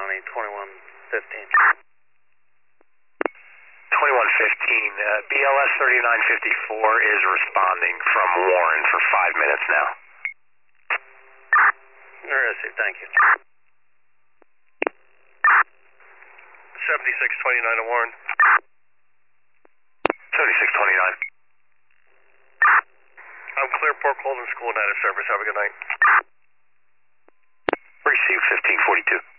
County, 2115. 2115, BLS 3954 is responding from Warren for 5 minutes now. Received, thank you. 7629 to Warren. 7629. I'm clear, Port Colden School, night of service. Have a good night. Receive 1542.